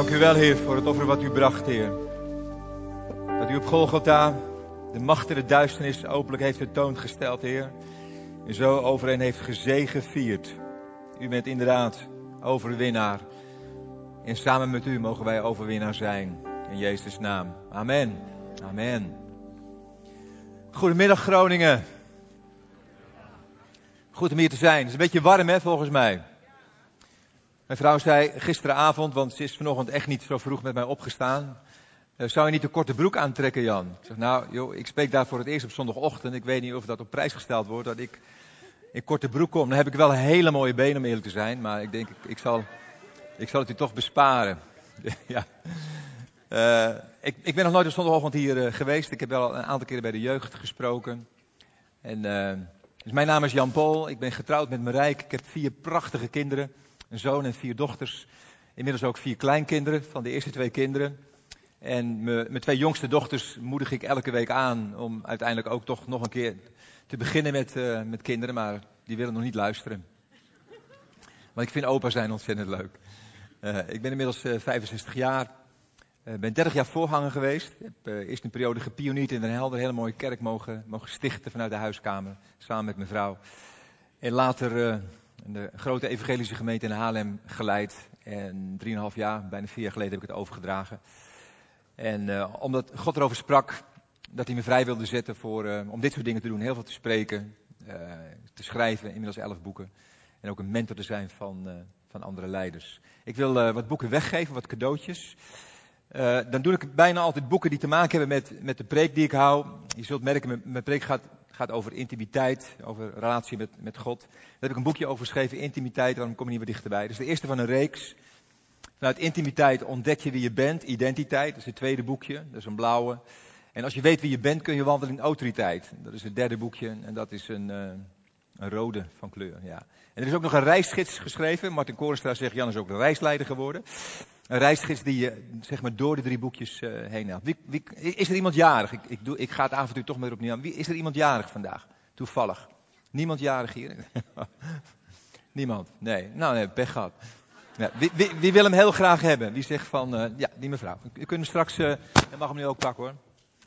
Dank u wel, Heer, voor het offer wat u bracht, Heer. Dat u op Golgotha de macht en de duisternis openlijk heeft tentoongesteld, Heer. En zo overeen heeft gezegevierd. U bent inderdaad overwinnaar. En samen met u mogen wij overwinnaar zijn. In Jezus' naam. Amen. Amen. Goedemiddag, Groningen. Goed om hier te zijn. Het is een beetje warm, hè, volgens mij. Mijn vrouw zei gisteravond, want ze is vanochtend echt niet zo vroeg met mij opgestaan. Zou je niet een korte broek aantrekken, Jan? Ik zeg, nou, joh, ik spreek daar voor het eerst op zondagochtend. Ik weet niet of dat op prijs gesteld wordt, dat ik in korte broek kom. Dan heb ik wel hele mooie benen, om eerlijk te zijn. Maar ik denk, ik zal het u toch besparen. Ja. Ik ben nog nooit op zondagochtend hier geweest. Ik heb wel een aantal keren bij de jeugd gesproken. Dus mijn naam is Jan Paul. Ik ben getrouwd met Marijke. Ik heb 4 prachtige kinderen. Een zoon en 4 dochters. Inmiddels ook 4 kleinkinderen van de eerste 2 kinderen. En mijn 2 jongste dochters moedig ik elke week aan om uiteindelijk ook toch nog een keer te beginnen met kinderen. Maar die willen nog niet luisteren. Want ik vind opa zijn ontzettend leuk. Ik ben inmiddels 65 jaar. Ben 30 jaar voorganger geweest. Ik heb eerst een periode gepionierd in Den Helder. Een hele mooie kerk mogen stichten vanuit de huiskamer. Samen met mijn vrouw. En later de grote evangelische gemeente in Haarlem geleid. En 3,5 jaar, bijna 4 jaar geleden heb ik het overgedragen. En omdat God erover sprak dat hij me vrij wilde zetten om dit soort dingen te doen. Heel veel te spreken, te schrijven, inmiddels 11 boeken. En ook een mentor te zijn van andere leiders. Ik wil wat boeken weggeven, wat cadeautjes. Dan doe ik bijna altijd boeken die te maken hebben met de preek die ik hou. Je zult merken, mijn preek gaat over intimiteit, over relatie met God. Daar heb ik een boekje over geschreven, intimiteit, daarom kom je niet meer dichterbij. Dat is de eerste van een reeks. Vanuit intimiteit ontdek je wie je bent, identiteit, dat is het tweede boekje, dat is een blauwe. En als je weet wie je bent, kun je wandelen in autoriteit. Dat is het derde boekje en dat is een rode van kleur. Ja. En er is ook nog een reisgids geschreven. Martin Korenstra zegt, Jan is ook de reisleider geworden. Een reisgids die je zeg maar door de 3 boekjes heen helpt. Is er iemand jarig? Ik ga het avontuur toch maar opnieuw aan. Is er iemand jarig vandaag? Toevallig. Niemand jarig hier? Niemand? Nee. Nou, nee, pech gehad. Ja, wie wil hem heel graag hebben? Wie zegt van, ja, die mevrouw. U kunt straks, je mag hem nu ook pakken hoor.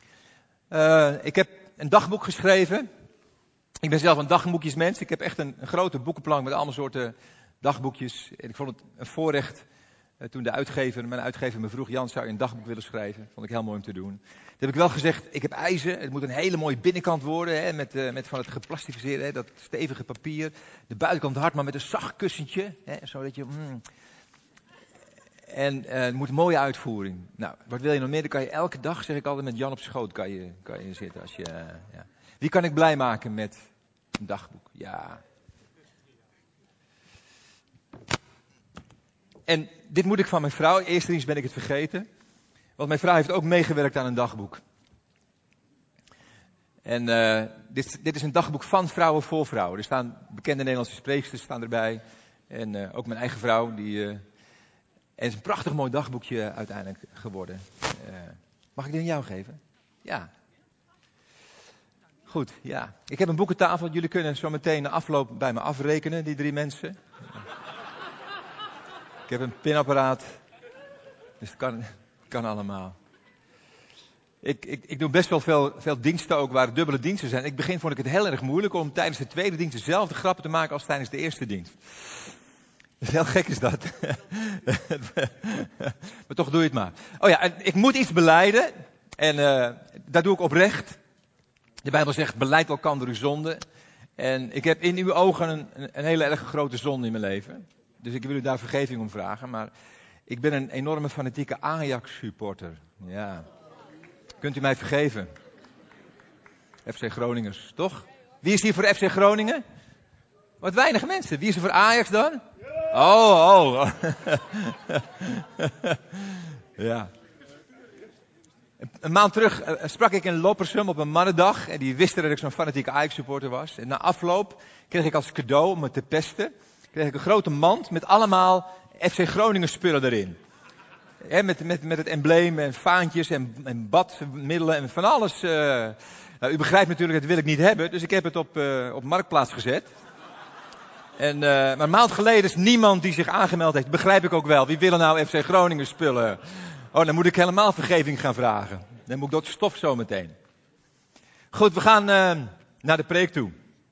Ik heb een dagboek geschreven. Ik ben zelf een dagboekjesmens. Ik heb echt een grote boekenplank met allemaal soorten dagboekjes. En ik vond het een voorrecht toen mijn uitgever me vroeg, Jan, zou je een dagboek willen schrijven? Vond ik heel mooi om te doen. Toen heb ik wel gezegd, ik heb eisen. Het moet een hele mooie binnenkant worden, hè, met van het geplastificeerde, hè, dat stevige papier. De buitenkant hard, maar met een zacht kussentje. Hè, zodat je... En het moet een mooie uitvoering. Nou, wat wil je nog meer? Dan kan je elke dag, zeg ik altijd, met Jan op schoot kan je zitten. Ja. Wie kan ik blij maken met een dagboek? Ja. En dit moet ik van mijn vrouw. Eerste dienst ben ik het vergeten. Want mijn vrouw heeft ook meegewerkt aan een dagboek. En dit is een dagboek van vrouwen voor vrouwen. Er staan bekende Nederlandse spreeksters staan erbij. En ook mijn eigen vrouw. En het is een prachtig mooi dagboekje uiteindelijk geworden. Mag ik die aan jou geven? Ja. Goed, ja. Ik heb een boekentafel. Jullie kunnen zo meteen na afloop bij me afrekenen, die 3 mensen. Ik heb een pinapparaat. Dus het kan allemaal. Ik doe best wel veel diensten ook waar dubbele diensten zijn. Vond ik het heel erg moeilijk om tijdens de tweede dienst dezelfde grappen te maken als tijdens de eerste dienst. Dus heel gek is dat. Maar toch doe je het maar. Oh ja, ik moet iets belijden. En dat doe ik oprecht. De Bijbel zegt, belijd elkander uw zonde. En ik heb in uw ogen een hele erg grote zonde in mijn leven. Dus ik wil u daar vergeving om vragen. Maar ik ben een enorme fanatieke Ajax-supporter. Ja. Kunt u mij vergeven? FC Groningers, toch? Wie is hier voor FC Groningen? Wat weinig mensen. Wie is er voor Ajax dan? Oh. Ja. Een maand terug sprak ik in Loppersum op een mannendag. En die wisten dat ik zo'n fanatieke Ajax-supporter was. En na afloop kreeg ik als cadeau om me te pesten, kreeg ik een grote mand met allemaal FC Groningen spullen erin. He, met het embleem en vaantjes en badmiddelen en van alles. Nou, u begrijpt natuurlijk, dat wil ik niet hebben. Dus ik heb het op Marktplaats gezet. Maar een maand geleden is niemand die zich aangemeld heeft. Begrijp ik ook wel. Wie willen nou FC Groningen spullen? Oh, dan moet ik helemaal vergeving gaan vragen. Dan moet ik door het stof zo meteen. Goed, we gaan naar de preek toe.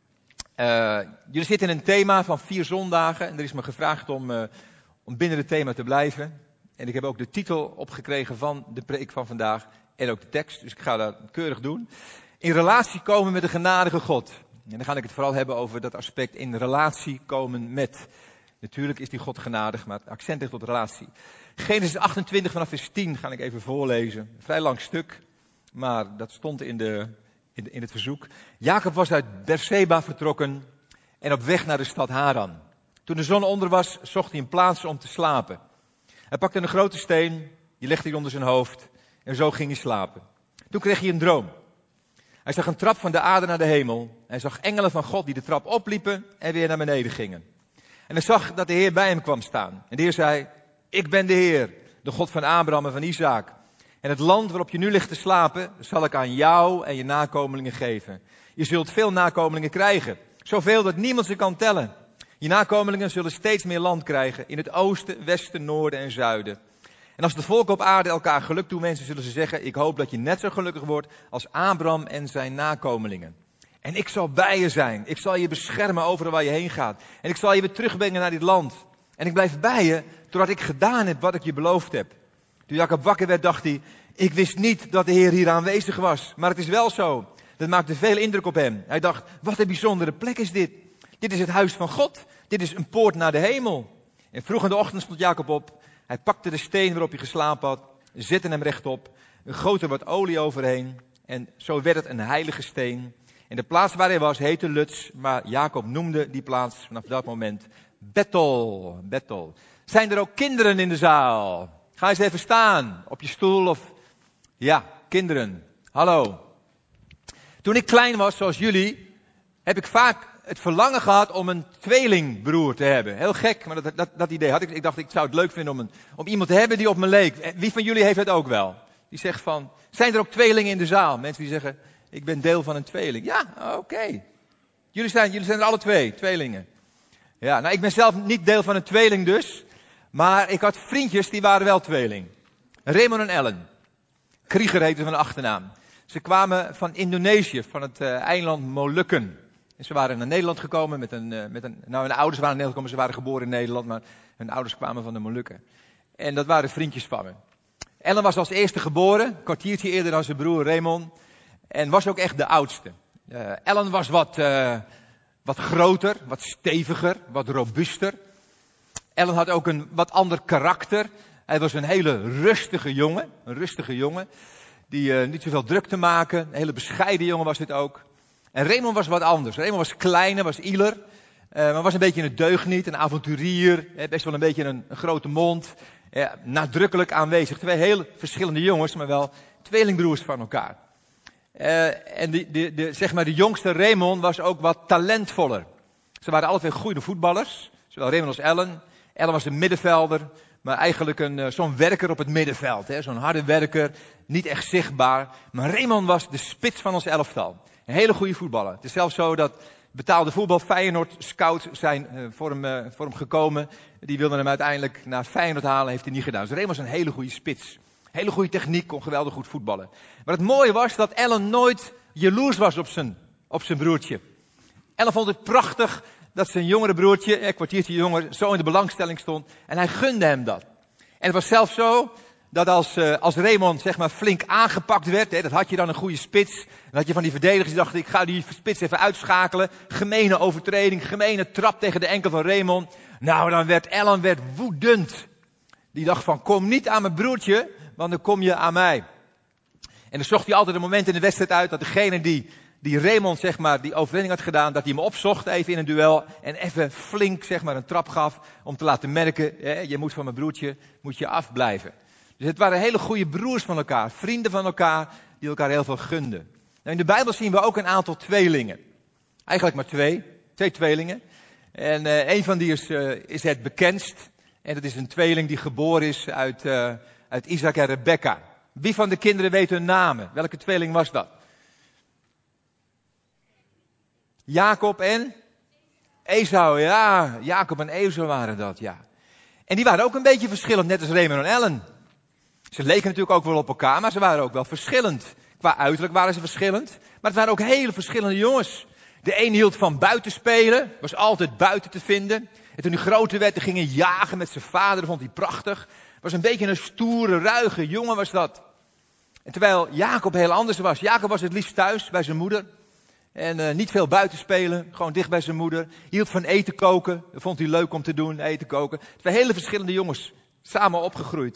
Jullie zitten in een thema van 4 zondagen. En er is me gevraagd om binnen het thema te blijven. En ik heb ook de titel opgekregen van de preek van vandaag. En ook de tekst. Dus ik ga dat keurig doen. In relatie komen met de genadige God. En dan ga ik het vooral hebben over dat aspect in relatie komen met. Natuurlijk is die God genadig, maar het accent ligt op relatie. Genesis 28 vanaf vers 10 ga ik even voorlezen. Een vrij lang stuk, maar dat stond in het verzoek. Jacob was uit Berseba vertrokken en op weg naar de stad Haran. Toen de zon onder was, zocht hij een plaats om te slapen. Hij pakte een grote steen, die legde hij onder zijn hoofd en zo ging hij slapen. Toen kreeg hij een droom. Hij zag een trap van de aarde naar de hemel. Hij zag engelen van God die de trap opliepen en weer naar beneden gingen. En hij zag dat de Heer bij hem kwam staan. En de Heer zei, ik ben de Heer, de God van Abraham en van Isaac. En het land waarop je nu ligt te slapen, zal ik aan jou en je nakomelingen geven. Je zult veel nakomelingen krijgen. Zoveel dat niemand ze kan tellen. Je nakomelingen zullen steeds meer land krijgen. In het oosten, westen, noorden en zuiden. En als de volken op aarde elkaar geluk toewensen, zullen ze zeggen, ik hoop dat je net zo gelukkig wordt als Abraham en zijn nakomelingen. En ik zal bij je zijn. Ik zal je beschermen overal waar je heen gaat. En ik zal je weer terugbrengen naar dit land. En ik blijf bij je, totdat ik gedaan heb wat ik je beloofd heb. Toen Jacob wakker werd, dacht hij, ik wist niet dat de Heer hier aanwezig was. Maar het is wel zo. Dat maakte veel indruk op hem. Hij dacht, wat een bijzondere plek is dit. Dit is het huis van God. Dit is een poort naar de hemel. En vroeg in de ochtend stond Jacob op. Hij pakte de steen waarop hij geslapen had, zette hem rechtop, goot er wat olie overheen. En zo werd het een heilige steen. En de plaats waar hij was heette Luz, maar Jacob noemde die plaats vanaf dat moment Bethel. Bethel. Zijn er ook kinderen in de zaal? Ga eens even staan op je stoel of... Ja, kinderen. Hallo. Toen ik klein was, zoals jullie, heb ik vaak het verlangen gehad om een tweelingbroer te hebben. Heel gek, maar dat idee had ik. Ik dacht, ik zou het leuk vinden om iemand te hebben die op me leek. Wie van jullie heeft het ook wel? Die zegt van, zijn er ook tweelingen in de zaal? Mensen die zeggen, ik ben deel van een tweeling. Ja, oké. Jullie zijn er alle tweelingen. Ja, nou ik ben zelf niet deel van een tweeling dus. Maar ik had vriendjes die waren wel tweeling. Raymond en Ellen. Krieger heette van de achternaam. Ze kwamen van Indonesië, van het eiland Molukken. En ze waren naar Nederland gekomen hun ouders waren naar Nederland gekomen, ze waren geboren in Nederland, maar hun ouders kwamen van de Molukken. En dat waren vriendjes van me. Ellen was als eerste geboren, een kwartiertje eerder dan zijn broer Raymond. En was ook echt de oudste. Ellen was wat groter, wat steviger, wat robuuster. Ellen had ook een wat ander karakter. Hij was een hele rustige jongen. Die niet zoveel druk te maken. Een hele bescheiden jongen was dit ook. En Raymond was wat anders. Raymond was kleiner, was ieler. Maar was een beetje een deugniet, een avonturier. Best wel een beetje een grote mond. Nadrukkelijk aanwezig. 2 heel verschillende jongens, maar wel tweelingbroers van elkaar. En de jongste Raymond was ook wat talentvoller. Ze waren alle 2 goede voetballers. Zowel Raymond als Ellen. Ellen was een middenvelder. Maar eigenlijk zo'n werker op het middenveld. Zo'n harde werker. Niet echt zichtbaar. Maar Raymond was de spits van ons elftal. Een hele goede voetballer. Het is zelfs zo dat betaalde voetbal Feyenoord scouts zijn voor hem gekomen. Die wilden hem uiteindelijk naar Feyenoord halen. Heeft hij niet gedaan. Dus Raymond was een hele goede spits. Hele goede techniek. Kon geweldig goed voetballen. Maar het mooie was dat Ellen nooit jaloers was op zijn broertje. Ellen vond het prachtig dat zijn jongere broertje, een kwartiertje jonger, zo in de belangstelling stond. En hij gunde hem dat. En het was zelfs zo dat als Raymond zeg maar flink aangepakt werd, dat had je dan een goede spits. Dan had je van die verdedigers die dachten, ik ga die spits even uitschakelen. Gemene overtreding, gemene trap tegen de enkel van Raymond. Nou, dan werd Ellen woedend. Die dacht van, kom niet aan mijn broertje, want dan kom je aan mij. En dan zocht hij altijd een moment in de wedstrijd uit dat degene die Raymond, zeg maar, die overwinning had gedaan, dat hij hem opzocht even in een duel en even flink, zeg maar, een trap gaf om te laten merken, je moet van mijn broertje, moet je afblijven. Dus het waren hele goede broers van elkaar, vrienden van elkaar, die elkaar heel veel gunden. Nou, in de Bijbel zien we ook een aantal tweelingen. Eigenlijk maar 2 tweelingen. En een van die is het bekendst. En dat is een tweeling die geboren is uit Isaac en Rebecca. Wie van de kinderen weet hun namen? Welke tweeling was dat? Jacob en Esau, ja. Jacob en Esau waren dat, ja. En die waren ook een beetje verschillend, net als Raymond en Ellen. Ze leken natuurlijk ook wel op elkaar, maar ze waren ook wel verschillend. Qua uiterlijk waren ze verschillend, maar het waren ook hele verschillende jongens. De een hield van buitenspelen, was altijd buiten te vinden. En toen hij groter werd, ging hij jagen met zijn vader, dat vond hij prachtig. Was een beetje een stoere, ruige jongen was dat. En terwijl Jacob heel anders was. Jacob was het liefst thuis bij zijn moeder. En niet veel buiten spelen, gewoon dicht bij zijn moeder. Hield van eten koken, dat vond hij leuk om te doen, eten koken. Twee hele verschillende jongens, samen opgegroeid.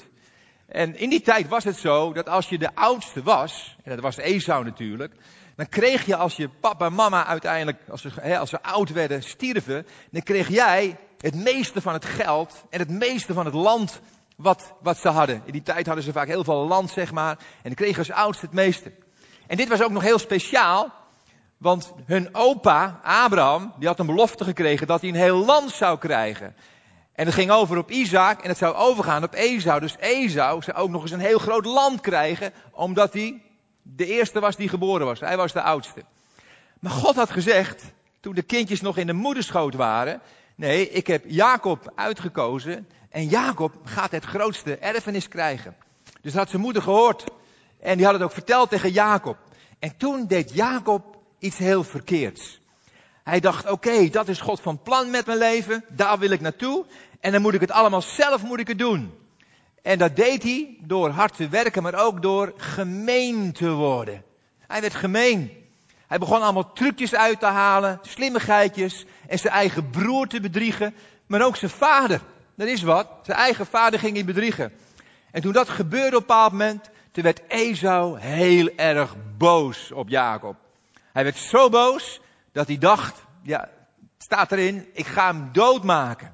En in die tijd was het zo, dat als je de oudste was, en dat was Esau natuurlijk, dan kreeg je als je papa en mama uiteindelijk, als ze oud werden, stierven, dan kreeg jij het meeste van het geld en het meeste van het land wat ze hadden. In die tijd hadden ze vaak heel veel land, zeg maar, en dan kreeg je als oudste het meeste. En dit was ook nog heel speciaal, want hun opa, Abraham, die had een belofte gekregen dat hij een heel land zou krijgen. En het ging over op Isaac en het zou overgaan op Esau. Dus Esau zou ook nog eens een heel groot land krijgen, omdat hij de eerste was die geboren was. Hij was de oudste. Maar God had gezegd, toen de kindjes nog in de moederschoot waren, nee, ik heb Jacob uitgekozen en Jacob gaat het grootste erfenis krijgen. Dus dat had zijn moeder gehoord en die had het ook verteld tegen Jacob. En toen deed Jacob iets heel verkeerds. Hij dacht, oké, dat is God van plan met mijn leven, daar wil ik naartoe. En dan moet ik het allemaal zelf doen. En dat deed hij door hard te werken, maar ook door gemeen te worden. Hij werd gemeen. Hij begon allemaal trucjes uit te halen, slimmigheidjes. En zijn eigen broer te bedriegen, maar ook zijn vader. Dat is wat, zijn eigen vader ging hij bedriegen. En toen dat gebeurde op een bepaald moment, toen werd Esau heel erg boos op Jacob. Hij werd zo boos dat hij dacht, ja, het staat erin, ik ga hem doodmaken.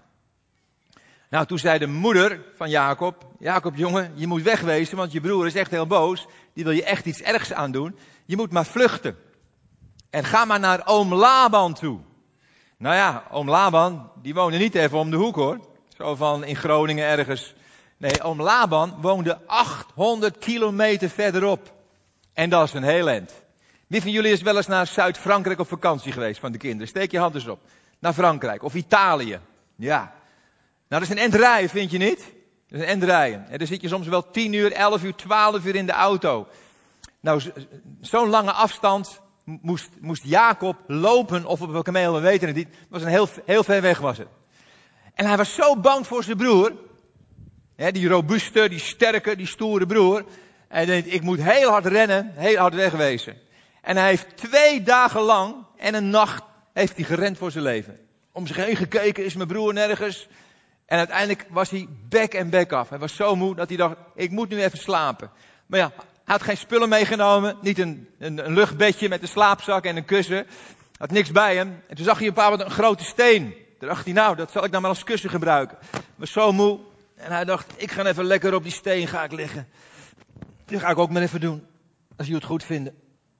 Nou, toen zei de moeder van Jacob, Jacob jongen, je moet wegwezen, want je broer is echt heel boos. Die wil je echt iets ergs aandoen. Je moet maar vluchten. En ga maar naar oom Laban toe. Nou ja, oom Laban, die woonde niet even om de hoek hoor. Zo van in Groningen ergens. Nee, oom Laban woonde 800 kilometer verderop. En dat is een heel eind. Wie van jullie is wel eens naar Zuid-Frankrijk op vakantie geweest van de kinderen? Steek je hand eens op. Naar Frankrijk of Italië. Ja. Nou, dat is een end rijden, vind je niet? Dat is een end rijden. En dan zit je soms wel 10 uur, 11 uur, 12 uur in de auto. Nou, zo'n lange afstand moest Jacob lopen of op een kameel, we weten het niet. Het was een heel ver weg was het. En hij was zo bang voor zijn broer. Hè, die robuuste, die sterke, die stoere broer. En hij denkt, ik moet heel hard rennen, heel hard wegwezen. En hij heeft 2 dagen lang en een nacht heeft hij gerend voor zijn leven. Om zich heen gekeken, is mijn broer nergens. En uiteindelijk was hij bek en bek af. Hij was zo moe dat hij dacht, ik moet nu even slapen. Maar ja, hij had geen spullen meegenomen. Niet een luchtbedje met een slaapzak en een kussen. Hij had niks bij hem. En toen zag hij op een een grote steen. Toen dacht hij, nou, dat zal ik dan maar als kussen gebruiken. Hij was zo moe. En hij dacht, ik ga even lekker op die steen ga ik liggen. Dat ga ik ook maar even doen. Als jullie het goed vinden.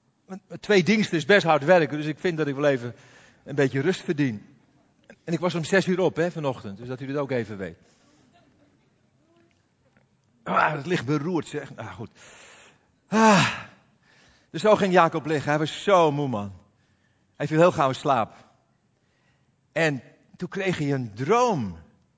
2 diensten is best hard werken. Dus ik vind dat ik wel even een beetje rust verdien. En ik was om 6 uur op, vanochtend. Dus dat u het ook even weet. Het ligt beroerd, zeg. Nou, goed. Dus zo ging Jacob liggen. Hij was zo moe, man. Hij viel heel gauw in slaap. En toen kreeg hij een droom.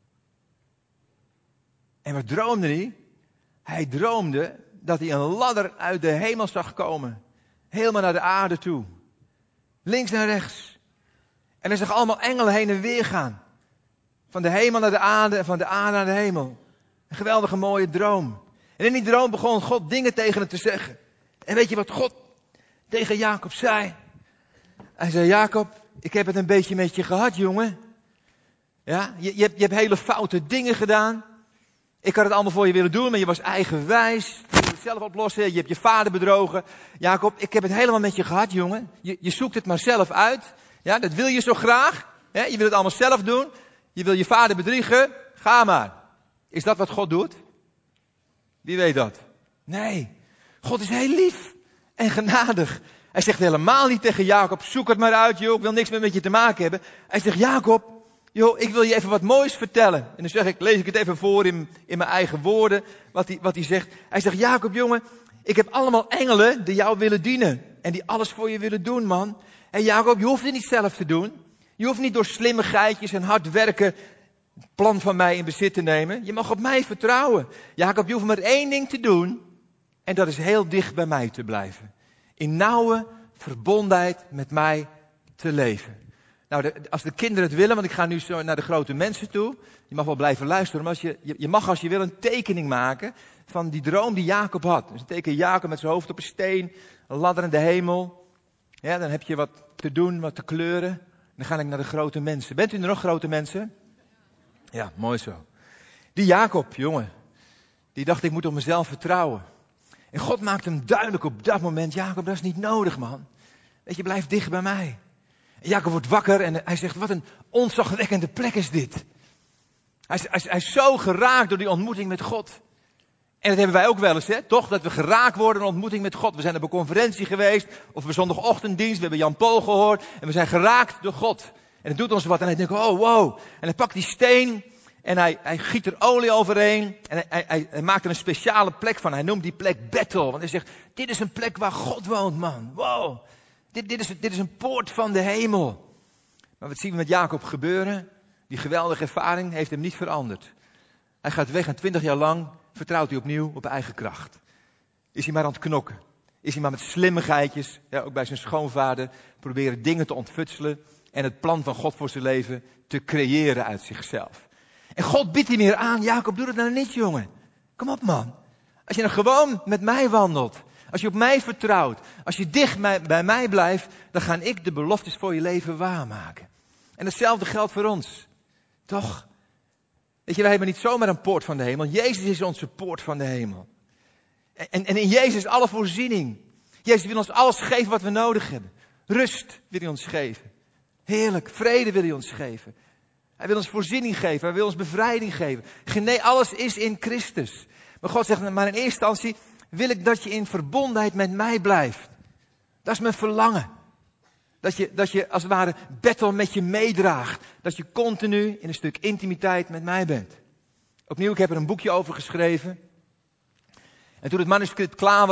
En wat droomde hij? Hij droomde dat hij een ladder uit de hemel zag komen. Helemaal naar de aarde toe. Links en rechts. En hij zag allemaal engelen heen en weer gaan. Van de hemel naar de aarde en van de aarde naar de hemel. Een geweldige mooie droom. En in die droom begon God dingen tegen hem te zeggen. En weet je wat God tegen Jacob zei? Hij zei, Jacob, ik heb het een beetje met je gehad, jongen. Ja, je hebt hele foute dingen gedaan. Ik had het allemaal voor je willen doen, maar je was eigenwijs. Je wilde het zelf oplossen, je hebt je vader bedrogen. Jacob, ik heb het helemaal met je gehad, jongen. Je zoekt het maar zelf uit. Ja, dat wil je zo graag. Ja, je wil het allemaal zelf doen. Je wil je vader bedriegen. Ga maar. Is dat wat God doet? Wie weet dat? Nee. God is heel lief en genadig. Hij zegt helemaal niet tegen Jacob, zoek het maar uit, joh, ik wil niks meer met je te maken hebben. Hij zegt, Jacob, joh, ik wil je even wat moois vertellen. En dan zeg ik, lees ik het even voor in mijn eigen woorden, wat hij zegt. Hij zegt, Jacob, jongen, ik heb allemaal engelen die jou willen dienen. En die alles voor je willen doen, man. En Jacob, je hoeft het niet zelf te doen. Je hoeft niet door slimmigheidjes en hard werken het plan van mij in bezit te nemen. Je mag op mij vertrouwen. Jacob, je hoeft maar één ding te doen. En dat is heel dicht bij mij te blijven. In nauwe verbondenheid met mij te leven. Nou, als de kinderen het willen, want ik ga nu zo naar de grote mensen toe. Je mag wel blijven luisteren, maar je mag als je wil een tekening maken van die droom die Jacob had. Dus een teken Jacob met zijn hoofd op een steen, een ladder in de hemel. Ja, dan heb je wat te doen, wat te kleuren. Dan ga ik naar de grote mensen. Bent u er nog grote mensen? Ja, mooi zo. Die Jacob, jongen, die dacht ik moet op mezelf vertrouwen. En God maakt hem duidelijk op dat moment, Jacob, dat is niet nodig, man. Weet je, blijf dicht bij mij. En Jacob wordt wakker en hij zegt, wat een ontzagwekkende plek is dit. Hij is zo geraakt door die ontmoeting met God. En dat hebben wij ook wel eens, hè? Toch? Dat we geraakt worden door een ontmoeting met God. We zijn op een conferentie geweest, of we zondagochtenddienst, we hebben Jan Paul gehoord. En we zijn geraakt door God. En het doet ons wat. En hij denkt, oh wow. En hij pakt die steen en hij giet er olie overheen. En hij maakt er een speciale plek van. Hij noemt die plek Bethel. Want hij zegt, dit is een plek waar God woont, man. Wow. Dit is een poort van de hemel. Maar wat zien we met Jacob gebeuren? Die geweldige ervaring heeft hem niet veranderd. Hij gaat weg en 20 jaar lang vertrouwt hij opnieuw op eigen kracht. Is hij maar aan het knokken. Is hij maar met slimmigheidjes, ja, ook bij zijn schoonvader, proberen dingen te ontfutselen. En het plan van God voor zijn leven te creëren uit zichzelf. En God biedt hem hier aan, Jacob, doe dat nou niet, jongen. Kom op, man. Als je nou gewoon met mij wandelt. Als je op mij vertrouwt. Als je dicht bij mij blijft. Dan ga ik de beloftes voor je leven waarmaken. En hetzelfde geldt voor ons. Toch? Weet je, wij hebben niet zomaar een poort van de hemel. Jezus is onze poort van de hemel. En in Jezus is alle voorziening. Jezus wil ons alles geven wat we nodig hebben. Rust wil hij ons geven. Heerlijk. Vrede wil hij ons geven. Hij wil ons voorziening geven. Hij wil ons bevrijding geven. Nee, alles is in Christus. Maar God zegt, maar in eerste instantie wil ik dat je in verbondenheid met mij blijft. Dat is mijn verlangen. Dat je als het ware Bethel met je meedraagt. Dat je continu in een stuk intimiteit met mij bent. Opnieuw, ik heb er een boekje over geschreven. En toen het manuscript klaar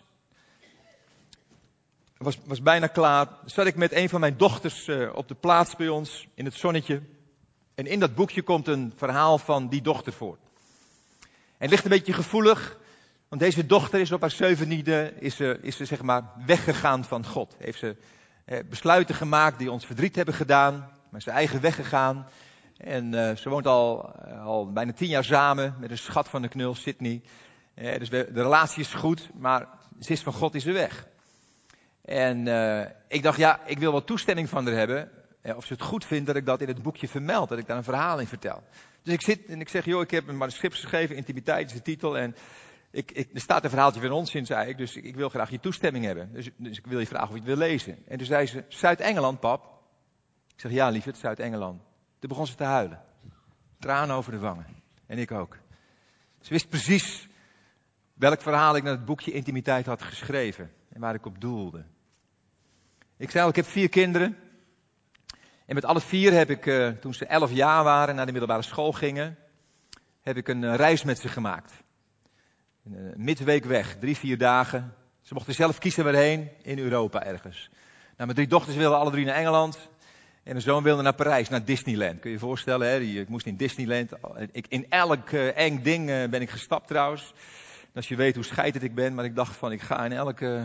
was bijna klaar, zat ik met een van mijn dochters op de plaats bij ons in het zonnetje. En in dat boekje komt een verhaal van die dochter voor. En het ligt een beetje gevoelig, want deze dochter is op haar 17e is ze zeg maar weggegaan van God. Heeft ze besluiten gemaakt die ons verdriet hebben gedaan, maar is zijn eigen weg gegaan. En ze woont al bijna 10 jaar samen met een schat van de knul, Sydney. Dus de relatie is goed, maar ze is van God is ze weg. En ik dacht, ja, ik wil wel toestemming van haar hebben. Of ze het goed vindt dat ik dat in het boekje vermeld, dat ik daar een verhaal in vertel. Dus ik zit en ik zeg, joh, ik heb een manuscript geschreven, Intimiteit is de titel. En er staat een verhaaltje van ons in, zei ik, dus ik wil graag je toestemming hebben. Dus ik wil je vragen of je het wil lezen. En toen zei ze, Zuid-Engeland, pap. Ik zeg, ja lieverd, Zuid-Engeland. Toen begon ze te huilen. Tranen over de wangen. En ik ook. Ze wist precies welk verhaal ik naar het boekje Intimiteit had geschreven. En waar ik op doelde. Ik zei al, ik heb 4 kinderen. En met alle 4 heb ik, toen ze 11 jaar waren, naar de middelbare school gingen, heb ik een reis met ze gemaakt. Een midweek weg, 3-4 dagen. Ze mochten zelf kiezen waarheen, in Europa ergens. Nou, mijn 3 dochters wilden alle 3 naar Engeland. En mijn zoon wilde naar Parijs, naar Disneyland. Kun je je voorstellen, hè? Ik moest in Disneyland. In elk eng ding ben ik gestapt trouwens. Als je weet hoe scheidend ik ben, maar ik dacht van, ik ga in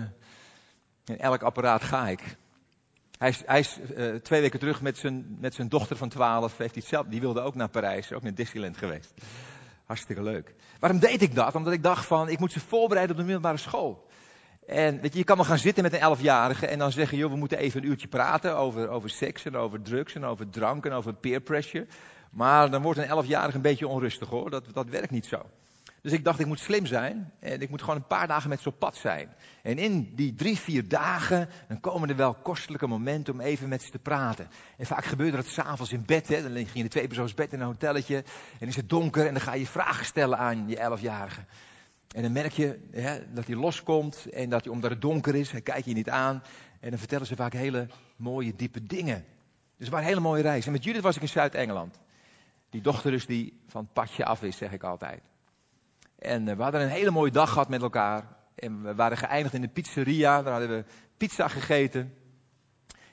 elk apparaat ga ik. Hij is 2 weken terug met zijn dochter van 12, heeft hij hetzelfde. Die wilde ook naar Parijs, ook naar Disneyland geweest. Hartstikke leuk. Waarom deed ik dat? Omdat ik dacht van, ik moet ze voorbereiden op de middelbare school. En weet je kan wel gaan zitten met een 11-jarige en dan zeggen, joh, we moeten even een uurtje praten over seks en over drugs en over drank en over peer pressure. Maar dan wordt een 11-jarige een beetje onrustig hoor, dat werkt niet zo. Dus ik dacht, ik moet slim zijn en ik moet gewoon een paar dagen met ze op pad zijn. En in die 3-4 dagen, dan komen er wel kostelijke momenten om even met ze te praten. En vaak gebeurde dat 's avonds in bed, hè. Dan lig je in een 2-persoonsbed in een hotelletje en is het donker en dan ga je vragen stellen aan je 11-jarige. En dan merk je dat hij loskomt en dat hij, omdat het donker is, hij kijkt je niet aan. En dan vertellen ze vaak hele mooie, diepe dingen. Dus het was een hele mooie reis. En met Judith was ik in Zuid-Engeland. Die dochter dus die van het padje af is, zeg ik altijd. En we hadden een hele mooie dag gehad met elkaar. En we waren geëindigd in de pizzeria. Daar hadden we pizza gegeten.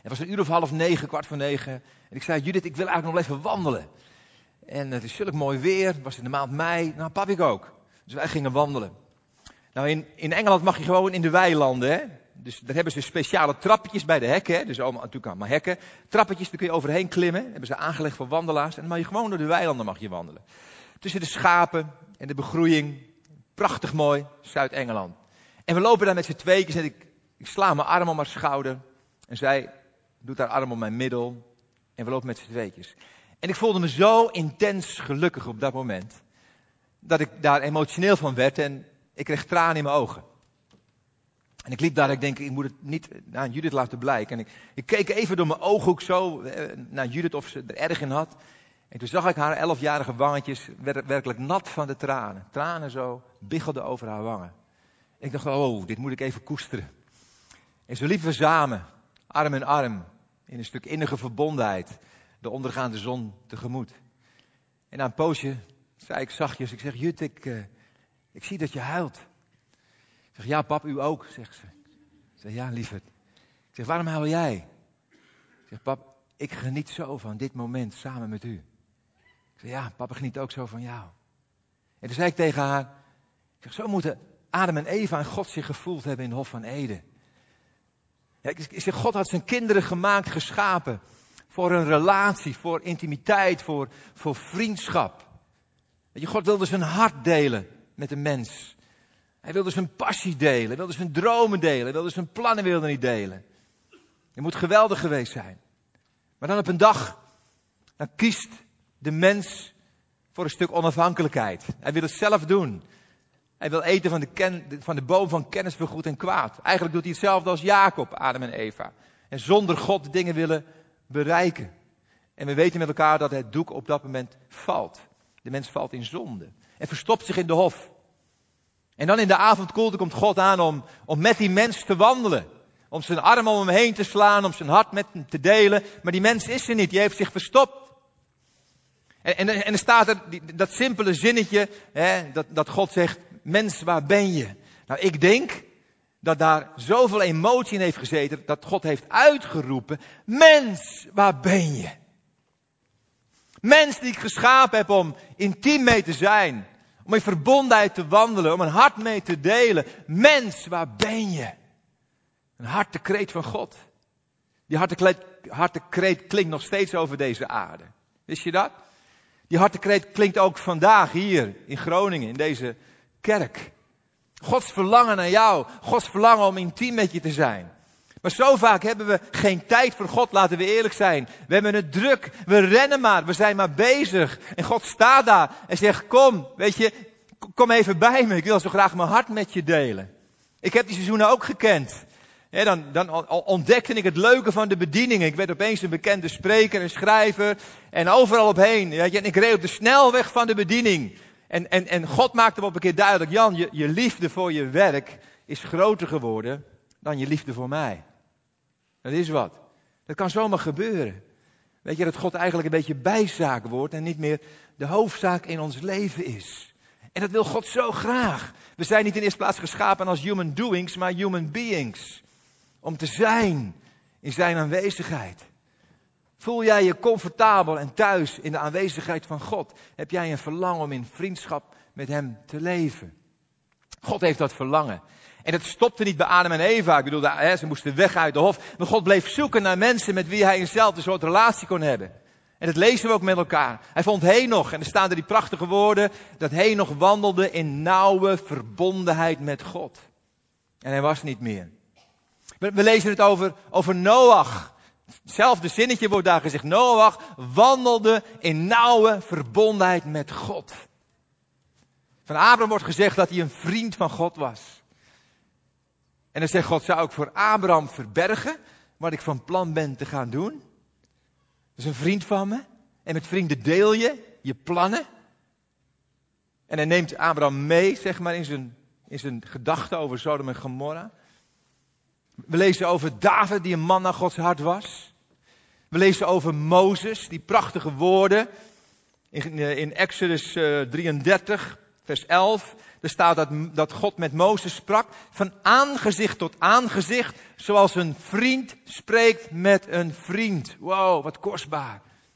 Het was 8:30, 8:45. En ik zei, Judith, ik wil eigenlijk nog even wandelen. En het is zulk mooi weer. Het was in de maand mei. Nou, pap, ik ook. Dus wij gingen wandelen. Nou, in Engeland mag je gewoon in de weilanden, hè. Dus daar hebben ze speciale trappetjes bij de hekken, hè. Dus natuurlijk allemaal hekken. Trappetjes, daar kun je overheen klimmen. Hebben ze aangelegd voor wandelaars. En dan mag je gewoon door de weilanden mag je wandelen. Tussen de schapen en de begroeiing. Prachtig mooi, Zuid-Engeland. En we lopen daar met z'n tweetjes en ik sla mijn arm om haar schouder. En zij doet haar arm om mijn middel. En we lopen met z'n tweetjes. En ik voelde me zo intens gelukkig op dat moment. Dat ik daar emotioneel van werd en ik kreeg tranen in mijn ogen. En ik liep daar, ik denk, ik moet het niet aan Judith laten blijken. En ik keek even door mijn ooghoek zo naar Judith of ze er erg in had. En toen zag ik haar 11-jarige wangetjes werkelijk nat van de tranen. Tranen zo biggelden over haar wangen. En ik dacht, oh, dit moet ik even koesteren. En zo liepen we samen, arm in arm, in een stuk innige verbondenheid, de ondergaande zon tegemoet. En na een poosje zei ik zachtjes, ik zeg, Jut, ik zie dat je huilt. Ik zeg, ja pap, u ook, zegt ze. Ik zeg, ja lieverd. Ik zeg, waarom huil jij? Ik zeg, pap, ik geniet zo van dit moment samen met u. Ik zeg, ja, papa geniet ook zo van jou. En toen zei ik tegen haar, ik zeg, zo moeten Adam en Eva en God zich gevoeld hebben in het Hof van Eden. Ja, ik zeg, God had zijn kinderen gemaakt, geschapen. Voor een relatie, voor intimiteit, voor vriendschap. Weet je, God wilde zijn hart delen met de mens. Hij wilde zijn passie delen, hij wilde zijn dromen delen, hij wilde zijn plannen niet delen. Het moet geweldig geweest zijn. Maar dan op een dag, dan kiest de mens voor een stuk onafhankelijkheid. Hij wil het zelf doen. Hij wil eten van de boom van kennis van goed en kwaad. Eigenlijk doet hij hetzelfde als Jacob, Adam en Eva. En zonder God dingen willen bereiken. En we weten met elkaar dat het doek op dat moment valt. De mens valt in zonde. En verstopt zich in de hof. En dan in de avondkoelte komt God aan om met die mens te wandelen. Om zijn arm om hem heen te slaan, om zijn hart met hem te delen. Maar die mens is er niet, die heeft zich verstopt. En er staat er dat simpele zinnetje, hè, dat God zegt, mens, waar ben je? Nou, ik denk dat daar zoveel emotie in heeft gezeten, dat God heeft uitgeroepen, mens, waar ben je? Mens die ik geschapen heb om intiem mee te zijn, om in verbondenheid te wandelen, om een hart mee te delen. Mens, waar ben je? Een hartekreet van God. Die hartekreet klinkt nog steeds over deze aarde. Wist je dat? Die hartekreet klinkt ook vandaag hier in Groningen, in deze kerk. Gods verlangen naar jou. Gods verlangen om intiem met je te zijn. Maar zo vaak hebben we geen tijd voor God, laten we eerlijk zijn. We hebben het druk, we rennen maar, we zijn maar bezig. En God staat daar en zegt, kom, weet je, kom even bij me. Ik wil zo graag mijn hart met je delen. Ik heb die seizoenen ook gekend. Ja, dan ontdekte ik het leuke van de bediening. Ik werd opeens een bekende spreker en schrijver. En overal opheen. Ja, en ik reed op de snelweg van de bediening. En God maakte me op een keer duidelijk. Jan, je liefde voor je werk is groter geworden dan je liefde voor mij. Dat is wat. Dat kan zomaar gebeuren. Weet je, dat God eigenlijk een beetje bijzaak wordt en niet meer de hoofdzaak in ons leven is. En dat wil God zo graag. We zijn niet in eerste plaats geschapen als human doings, maar human beings. Om te zijn in zijn aanwezigheid. Voel jij je comfortabel en thuis in de aanwezigheid van God? Heb jij een verlangen om in vriendschap met hem te leven? God heeft dat verlangen. En het stopte niet bij Adam en Eva. Ik bedoel, ze moesten weg uit de hof. Maar God bleef zoeken naar mensen met wie hij eenzelfde soort relatie kon hebben. En dat lezen we ook met elkaar. Hij vond Henoch. En er staan er die prachtige woorden. Dat Henoch wandelde in nauwe verbondenheid met God. En hij was niet meer. We lezen het over Noach. Hetzelfde zinnetje wordt daar gezegd. Noach wandelde in nauwe verbondenheid met God. Van Abraham wordt gezegd dat hij een vriend van God was. En dan zegt God, zou ik voor Abraham verbergen wat ik van plan ben te gaan doen? Dat is een vriend van me. En met vrienden deel je plannen. En hij neemt Abraham mee, zeg maar, in zijn gedachten over Sodom en Gomorra. We lezen over David, die een man naar Gods hart was. We lezen over Mozes, die prachtige woorden in Exodus 33. Vers 11, er staat dat God met Mozes sprak van aangezicht tot aangezicht, zoals een vriend spreekt met een vriend. Wow, wat kostbaar.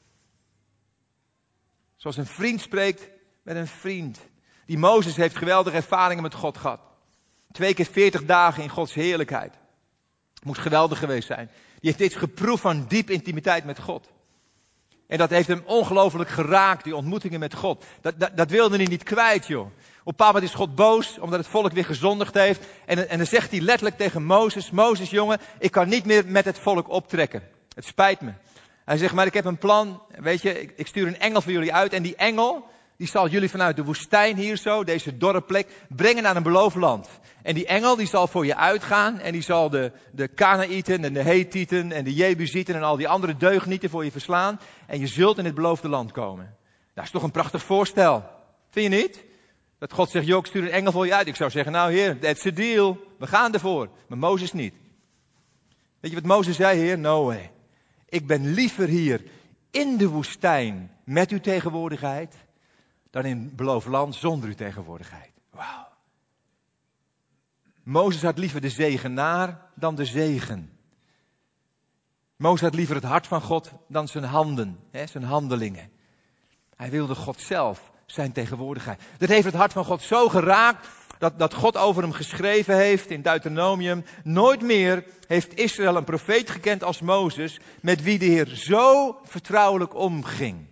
Zoals een vriend spreekt met een vriend. Die Mozes heeft geweldige ervaringen met God gehad. 2 keer 40 dagen in Gods heerlijkheid. Moest geweldig geweest zijn. Die heeft iets geproefd van diep intimiteit met God. En dat heeft hem ongelooflijk geraakt, die ontmoetingen met God. Dat wilde hij niet kwijt, joh. Op een bepaald moment is God boos, omdat het volk weer gezondigd heeft. En dan zegt hij letterlijk tegen Mozes, Mozes jongen, ik kan niet meer met het volk optrekken. Het spijt me. Hij zegt, maar ik heb een plan, weet je, ik stuur een engel voor jullie uit. En die engel, die zal jullie vanuit de woestijn hier zo, deze dorre plek, brengen naar een beloofd land. En die engel, die zal voor je uitgaan. En die zal de Kanaïten en de Hethieten en de Jebusieten en al die andere deugnieten voor je verslaan. En je zult in het beloofde land komen. Dat is toch een prachtig voorstel. Vind je niet? Dat God zegt, joh, ik stuur een engel voor je uit. Ik zou zeggen, nou heer, that's a deal. We gaan ervoor. Maar Mozes niet. Weet je wat Mozes zei, heer? No way. Ik ben liever hier in de woestijn met uw tegenwoordigheid dan in het beloofd land zonder uw tegenwoordigheid. Wauw. Mozes had liever de zegenaar dan de zegen. Mozes had liever het hart van God dan zijn handen, zijn handelingen. Hij wilde God zelf, zijn tegenwoordigheid. Dat heeft het hart van God zo geraakt dat God over hem geschreven heeft in Deuteronomium. Nooit meer heeft Israël een profeet gekend als Mozes, met wie de Heer zo vertrouwelijk omging.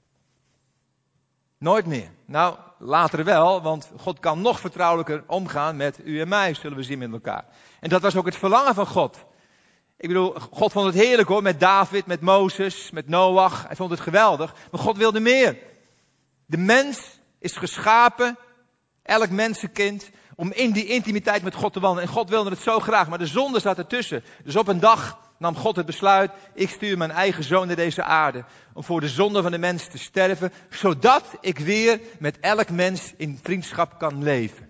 Nooit meer. Nou, later wel, want God kan nog vertrouwelijker omgaan met u en mij, zullen we zien met elkaar. En dat was ook het verlangen van God. Ik bedoel, God vond het heerlijk hoor, met David, met Mozes, met Noach. Hij vond het geweldig, maar God wilde meer. De mens is geschapen, elk mensenkind, om in die intimiteit met God te wandelen. En God wilde het zo graag, maar de zonde zat ertussen. Dus op een dag nam God het besluit, ik stuur mijn eigen zoon naar deze aarde. Om voor de zonde van de mens te sterven, zodat ik weer met elk mens in vriendschap kan leven.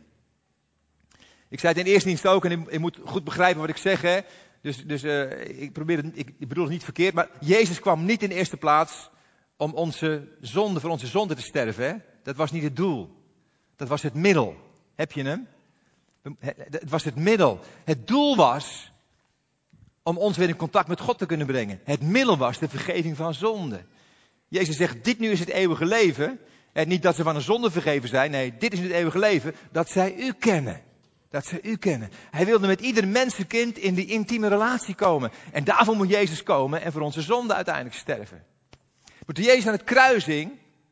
Ik zei het in de eerste dienst ook, en u moet goed begrijpen wat ik zeg, hè. Dus ik bedoel het niet verkeerd, maar Jezus kwam niet in de eerste plaats om voor onze zonde te sterven, hè. Dat was niet het doel. Dat was het middel. Heb je hem? Het was het middel. Het doel was om ons weer in contact met God te kunnen brengen. Het middel was de vergeving van zonde. Jezus zegt, dit nu is het eeuwige leven. En niet dat ze van een zonde vergeven zijn. Nee, dit is het eeuwige leven. Dat zij u kennen. Dat zij u kennen. Hij wilde met ieder mensenkind in die intieme relatie komen. En daarvoor moet Jezus komen en voor onze zonde uiteindelijk sterven. Maar toen Jezus aan het kruis hing,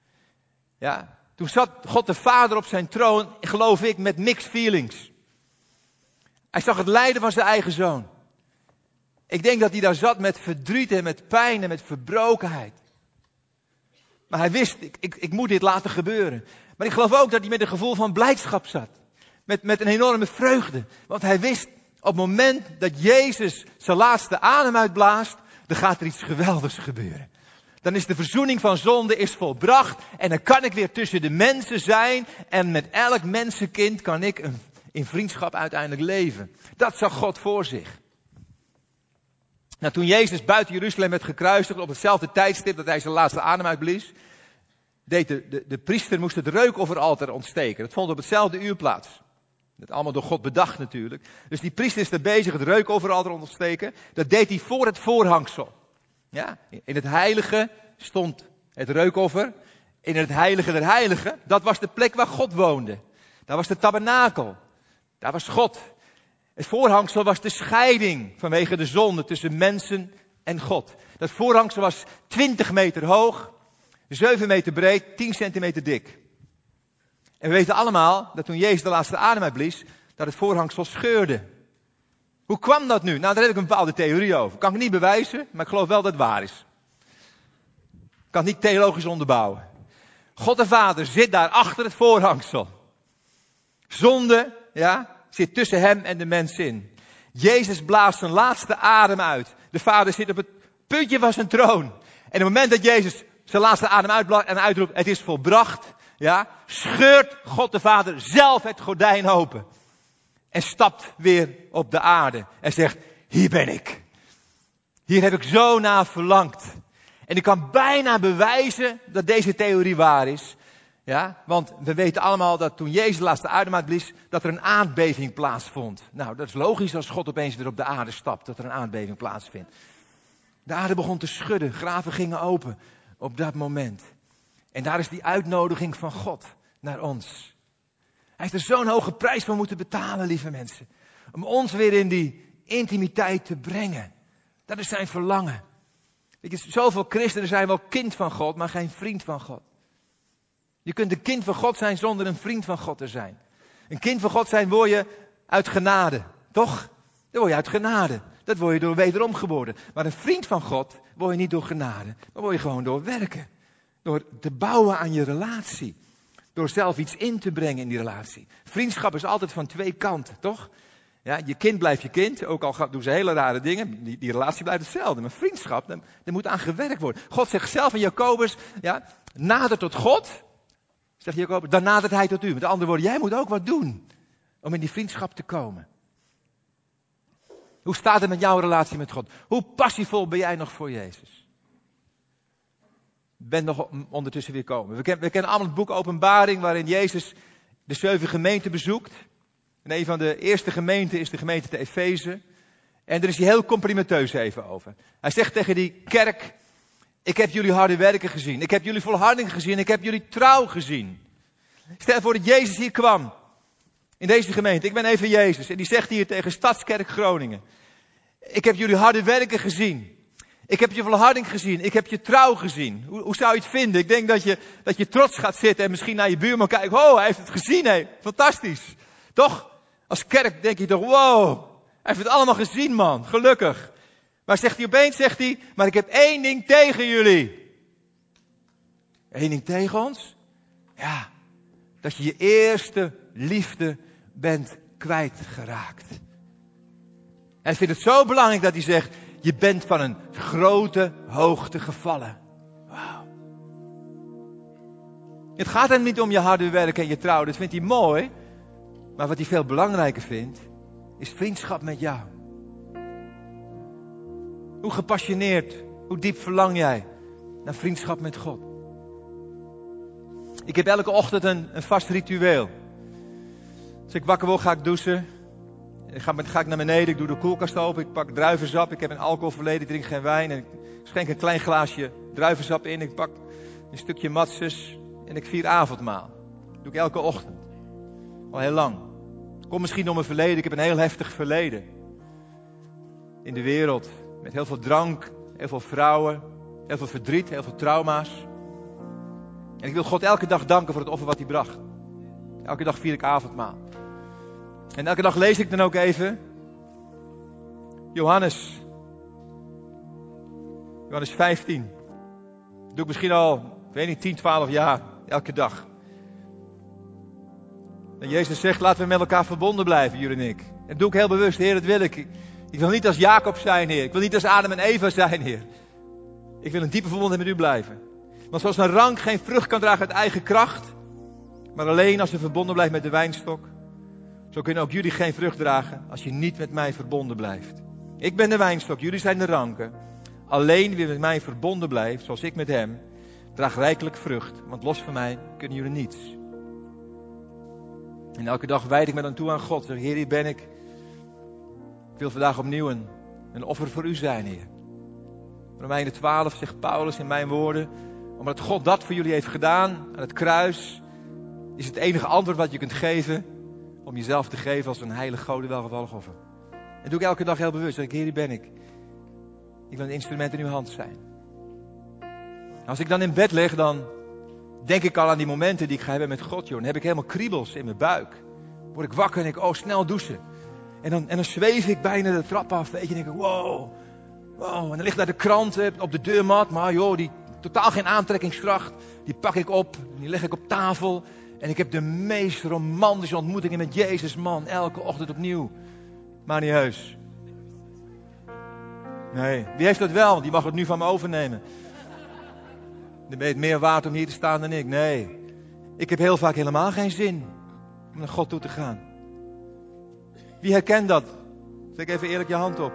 ja, toen zat God de Vader op zijn troon, geloof ik, met mixed feelings. Hij zag het lijden van zijn eigen zoon. Ik denk dat hij daar zat met verdriet en met pijn en met verbrokenheid. Maar hij wist, ik moet dit laten gebeuren. Maar ik geloof ook dat hij met een gevoel van blijdschap zat. Met een enorme vreugde. Want hij wist, op het moment dat Jezus zijn laatste adem uitblaast, dan gaat er iets geweldigs gebeuren. Dan is de verzoening van zonde is volbracht. En dan kan ik weer tussen de mensen zijn. En met elk mensenkind kan ik in vriendschap uiteindelijk leven. Dat zag God voor zich. Nou, toen Jezus buiten Jeruzalem werd gekruisigd, op hetzelfde tijdstip dat hij zijn laatste adem uitblies, deed de priester moest het reukofferaltaar ontsteken. Dat vond op hetzelfde uur plaats. Dat allemaal door God bedacht natuurlijk. Dus die priester is er bezig het reukofferaltaar ontsteken. Dat deed hij voor het voorhangsel. Ja, in het heilige stond het reukoffer. In het heilige der heiligen, dat was de plek waar God woonde. Daar was de tabernakel. Daar was God. Het voorhangsel was de scheiding vanwege de zonde tussen mensen en God. Dat voorhangsel was 20 meter hoog, 7 meter breed, 10 centimeter dik. En we weten allemaal dat toen Jezus de laatste adem uitblies, dat het voorhangsel scheurde. Hoe kwam dat nu? Nou, daar heb ik een bepaalde theorie over. Kan ik niet bewijzen, maar ik geloof wel dat het waar is. Ik kan het niet theologisch onderbouwen. God de Vader zit daar achter het voorhangsel. Zonde, ja, zit tussen hem en de mens in. Jezus blaast zijn laatste adem uit. De Vader zit op het puntje van zijn troon. En op het moment dat Jezus zijn laatste adem uitblaast en uitroept, het is volbracht, ja, scheurt God de Vader zelf het gordijn open. En stapt weer op de aarde en zegt, hier ben ik. Hier heb ik zo naar verlangd. En ik kan bijna bewijzen dat deze theorie waar is. Ja, want we weten allemaal dat toen Jezus de laatste adem uitblies, dat er een aardbeving plaatsvond. Nou, dat is logisch als God opeens weer op de aarde stapt, dat er een aardbeving plaatsvindt. De aarde begon te schudden, graven gingen open op dat moment. En daar is die uitnodiging van God naar ons. Hij heeft er zo'n hoge prijs voor moeten betalen, lieve mensen. Om ons weer in die intimiteit te brengen. Dat is zijn verlangen. Weet je, zoveel christenen zijn wel kind van God, maar geen vriend van God. Je kunt een kind van God zijn zonder een vriend van God te zijn. Een kind van God zijn word je uit genade, toch? Dan word je uit genade. Dat word je door wederom geboren. Maar een vriend van God word je niet door genade, maar word je gewoon door werken. Door te bouwen aan je relatie. Door zelf iets in te brengen in die relatie. Vriendschap is altijd van twee kanten, toch? Ja, je kind blijft je kind, ook al doen ze hele rare dingen. Die relatie blijft hetzelfde. Maar vriendschap, daar moet aan gewerkt worden. God zegt zelf in Jacobus, ja, nader tot God, zegt Jacobus, dan nadert hij tot u. Met andere woorden, jij moet ook wat doen om in die vriendschap te komen. Hoe staat het met jouw relatie met God? Hoe passievol ben jij nog voor Jezus? Ben nog ondertussen weer komen. We kennen allemaal het boek Openbaring, waarin Jezus de 7 gemeenten bezoekt. En een van de eerste gemeenten is de gemeente te Efeze. En daar is hij heel complimenteus even over. Hij zegt tegen die kerk, ik heb jullie harde werken gezien. Ik heb jullie volharding gezien. Ik heb jullie trouw gezien. Stel voor dat Jezus hier kwam. In deze gemeente. Ik ben even Jezus. En die zegt hier tegen Stadskerk Groningen. Ik heb jullie harde werken gezien. Ik heb je volharding gezien. Ik heb je trouw gezien. Hoe zou je het vinden? Ik denk dat je trots gaat zitten en misschien naar je buurman kijkt. Oh, hij heeft het gezien, hé. Fantastisch. Toch? Als kerk denk je toch, wow. Hij heeft het allemaal gezien, man. Gelukkig. Maar opeens zegt hij, maar ik heb 1 ding tegen jullie. 1 ding tegen ons? Ja. Dat je je eerste liefde bent kwijtgeraakt. Hij vindt het zo belangrijk dat hij zegt, je bent van een grote hoogte gevallen. Wauw. Het gaat hem niet om je harde werk en je trouw, dat vindt hij mooi. Maar wat hij veel belangrijker vindt, is vriendschap met jou. Hoe gepassioneerd, hoe diep verlang jij naar vriendschap met God? Ik heb elke ochtend een vast ritueel. Als ik wakker word, ga ik douchen. Ga ik naar beneden, ik doe de koelkast open, ik pak druivensap. Ik heb een alcoholverleden, ik drink geen wijn. En ik schenk een klein glaasje druivensap in. Ik pak een stukje matses en ik vier avondmaal. Dat doe ik elke ochtend. Al heel lang. Komt misschien door mijn verleden, ik heb een heel heftig verleden. In de wereld, met heel veel drank, heel veel vrouwen, heel veel verdriet, heel veel trauma's. En ik wil God elke dag danken voor het offer wat hij bracht. Elke dag vier ik avondmaal. En elke dag lees ik dan ook even Johannes 15. Dat doe ik misschien al, ik weet niet, 10, 12 jaar. Elke dag. En Jezus zegt, laten we met elkaar verbonden blijven, jullie en ik. En dat doe ik heel bewust, Heer, dat wil ik. Ik wil niet als Jacob zijn, Heer. Ik wil niet als Adam en Eva zijn, Heer. Ik wil een diepe verbondenheid met u blijven. Want zoals een rank geen vrucht kan dragen uit eigen kracht, maar alleen als ze verbonden blijft met de wijnstok, zo kunnen ook jullie geen vrucht dragen als je niet met mij verbonden blijft. Ik ben de wijnstok, jullie zijn de ranken. Alleen wie met mij verbonden blijft, zoals ik met hem, draagt rijkelijk vrucht. Want los van mij kunnen jullie niets. En elke dag wijd ik me dan toe aan God. Zeg, Heer, hier ben ik. Ik wil vandaag opnieuw een offer voor u zijn, Heer. Romeinen 12 zegt Paulus in mijn woorden, omdat God dat voor jullie heeft gedaan aan het kruis, is het enige antwoord wat je kunt geven om jezelf te geven als een heilig, gode, welgevallig offer. En dat doe ik elke dag heel bewust. Zeg ik, Heer, hier ben ik. Ik wil een instrument in uw hand zijn. Als ik dan in bed lig, dan denk ik al aan die momenten die ik ga hebben met God, joh. Dan heb ik helemaal kriebels in mijn buik. Word ik wakker en denk ik, snel douchen. En dan zweef ik bijna de trap af, weet je. En denk ik, wow. En dan ligt daar de krant op de deurmat. Maar joh, die totaal geen aantrekkingskracht. Die pak ik op, die leg ik op tafel. En ik heb de meest romantische ontmoetingen met Jezus, man. Elke ochtend opnieuw. Maar niet heus. Nee, wie heeft dat wel? Die mag het nu van me overnemen. Dan ben je het meer waard om hier te staan dan ik. Nee, ik heb heel vaak helemaal geen zin om naar God toe te gaan. Wie herkent dat? Steek even eerlijk je hand op.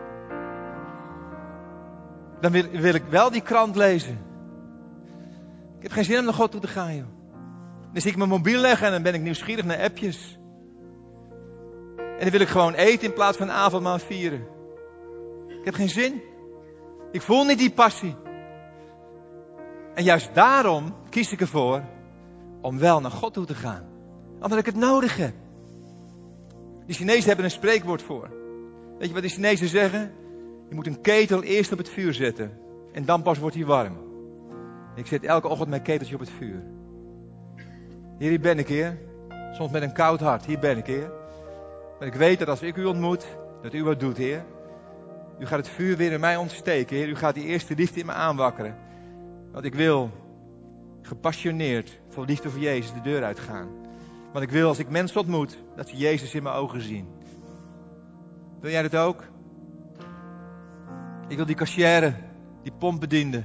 Dan wil ik wel die krant lezen. Ik heb geen zin om naar God toe te gaan, joh. Dan Dan zie ik mijn mobiel leggen en dan ben ik nieuwsgierig naar appjes. En dan wil ik gewoon eten in plaats van avondmaal vieren. Ik heb geen zin. Ik voel niet die passie. En juist daarom kies ik ervoor om wel naar God toe te gaan. Omdat ik het nodig heb. Die Chinezen hebben een spreekwoord voor. Weet je wat de Chinezen zeggen? Je moet een ketel eerst op het vuur zetten. En dan pas wordt hij warm. Ik zet elke ochtend mijn keteltje op het vuur. Heer, hier ben ik, Heer. Soms met een koud hart. Hier ben ik, Heer. Maar ik weet dat als ik u ontmoet, dat u wat doet, Heer. U gaat het vuur weer in mij ontsteken, Heer. U gaat die eerste liefde in me aanwakkeren. Want ik wil gepassioneerd vol liefde voor Jezus de deur uitgaan. Want ik wil als ik mensen ontmoet, dat ze Jezus in mijn ogen zien. Wil jij dat ook? Ik wil die kassière, die pompbediende,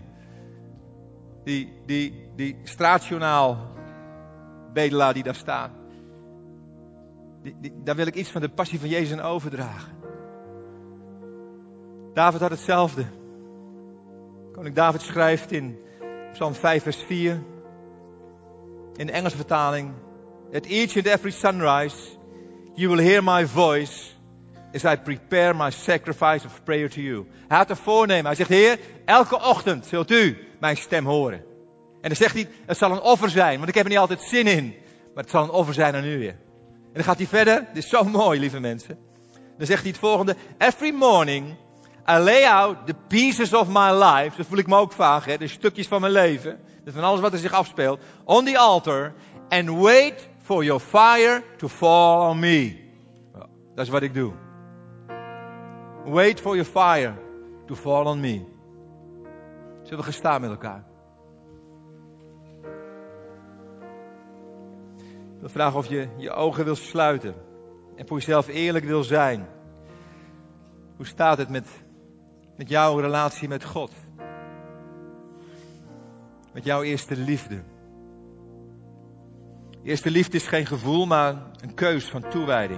die straatjournaal bedelaar die daar staat. Daar wil ik iets van de passie van Jezus aan overdragen. David had hetzelfde. Koning David schrijft in Psalm 5 vers 4. In de Engelse vertaling. At each and every sunrise you will hear my voice as I prepare my sacrifice of prayer to you. Hij had een voornemen. Hij zegt, Heer, elke ochtend zult u mijn stem horen. En dan zegt hij, het zal een offer zijn, want ik heb er niet altijd zin in. Maar het zal een offer zijn aan u weer. En dan gaat hij verder. Dit is zo mooi, lieve mensen. Dan zegt hij het volgende. Every morning I lay out the pieces of my life. Dat voel ik me ook vaag, hè. De stukjes van mijn leven. Dus van alles wat er zich afspeelt. On the altar. And wait for your fire to fall on me. Dat is wat ik doe. Wait for your fire to fall on me. Zullen we gaan staan met elkaar? Ik wil vragen of je je ogen wil sluiten. En voor jezelf eerlijk wil zijn. Hoe staat het met jouw relatie met God? Met jouw eerste liefde. Eerste liefde is geen gevoel, maar een keus van toewijding.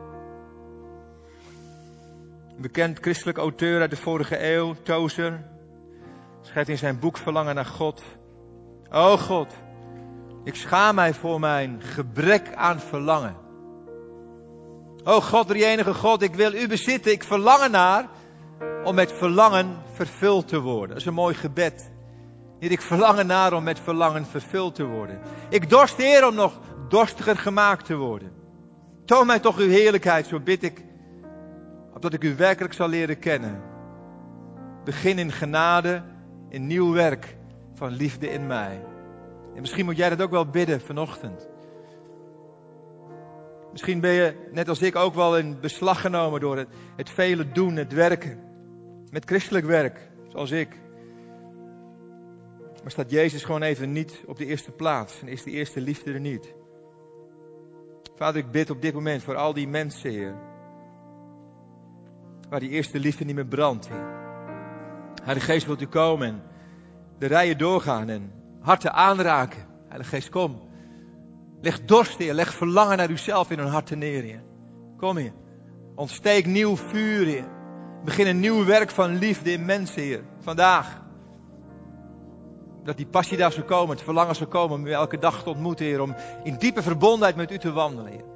Een bekend christelijk auteur uit de vorige eeuw, Tozer, schrijft in zijn boek Verlangen naar God. O God, ik schaam mij voor mijn gebrek aan verlangen. O God, drie enige God, ik wil u bezitten. Ik verlang ernaar om met verlangen vervuld te worden. Dat is een mooi gebed. Heer, ik verlang ernaar om met verlangen vervuld te worden. Ik dorst, Heer, om nog dorstiger gemaakt te worden. Toon mij toch uw heerlijkheid, zo bid ik, opdat ik u werkelijk zal leren kennen. Begin in genade, in nieuw werk van liefde in mij. En misschien moet jij dat ook wel bidden vanochtend. Misschien ben je, net als ik, ook wel in beslag genomen door het vele doen, het werken. Met christelijk werk, zoals ik. Maar staat Jezus gewoon even niet op de eerste plaats. En is die eerste liefde er niet. Vader, ik bid op dit moment voor al die mensen, Heer. Waar die eerste liefde niet meer brandt, Heer. Heilige Geest, wilt u komen en de rijen doorgaan en harten aanraken. Heilige Geest, kom. Leg dorst, Heer. Leg verlangen naar uzelf in hun harten neer, Heer. Kom, Heer. Ontsteek nieuw vuur, Heer. Begin een nieuw werk van liefde in mensen, Heer. Vandaag. Dat die passie daar zou komen, het verlangen zou komen om u elke dag te ontmoeten, Heer. Om in diepe verbondenheid met u te wandelen, Heer.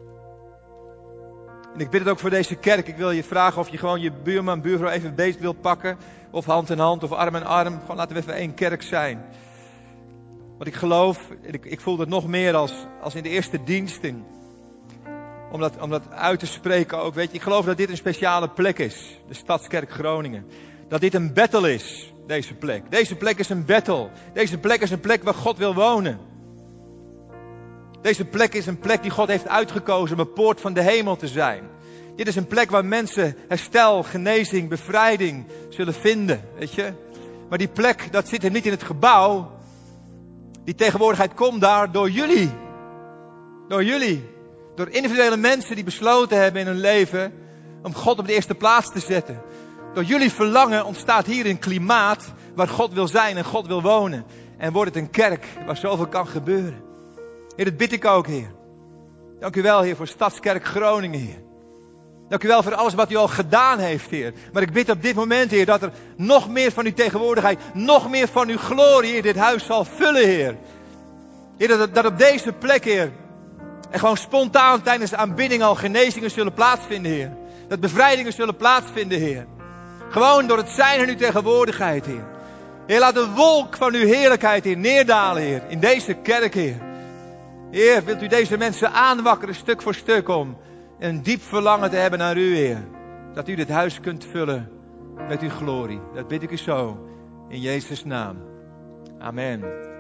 En ik bid het ook voor deze kerk. Ik wil je vragen of je gewoon je buurman, buurvrouw even beet wil pakken. Of hand in hand, of arm in arm. Gewoon laten we even één kerk zijn. Want ik geloof, ik voel dat nog meer als in de eerste diensten. Om dat uit te spreken ook. Weet je, ik geloof dat dit een speciale plek is. De Stadskerk Groningen. Dat dit een battle is, deze plek. Deze plek is een battle. Deze plek is een plek waar God wil wonen. Deze plek is een plek die God heeft uitgekozen om een poort van de hemel te zijn. Dit is een plek waar mensen herstel, genezing, bevrijding zullen vinden, weet je. Maar die plek, dat zit er niet in het gebouw. Die tegenwoordigheid komt daar door jullie. Door jullie. Door individuele mensen die besloten hebben in hun leven om God op de eerste plaats te zetten. Door jullie verlangen ontstaat hier een klimaat waar God wil zijn en God wil wonen. En wordt het een kerk waar zoveel kan gebeuren. Heer, dat bid ik ook, Heer. Dank u wel, Heer, voor Stadskerk Groningen, Heer. Dank u wel voor alles wat u al gedaan heeft, Heer. Maar ik bid op dit moment, Heer, dat er nog meer van uw tegenwoordigheid, nog meer van uw glorie in dit huis zal vullen, Heer. Heer, dat op deze plek, Heer, en gewoon spontaan tijdens de aanbidding al genezingen zullen plaatsvinden, Heer. Dat bevrijdingen zullen plaatsvinden, Heer. Gewoon door het zijn en uw tegenwoordigheid, Heer. Heer, laat de wolk van uw heerlijkheid, Heer, neerdalen, Heer, in deze kerk, Heer. Heer, wilt u deze mensen aanwakkeren stuk voor stuk om een diep verlangen te hebben naar u, Heer. Dat u dit huis kunt vullen met uw glorie. Dat bid ik u zo, in Jezus' naam. Amen.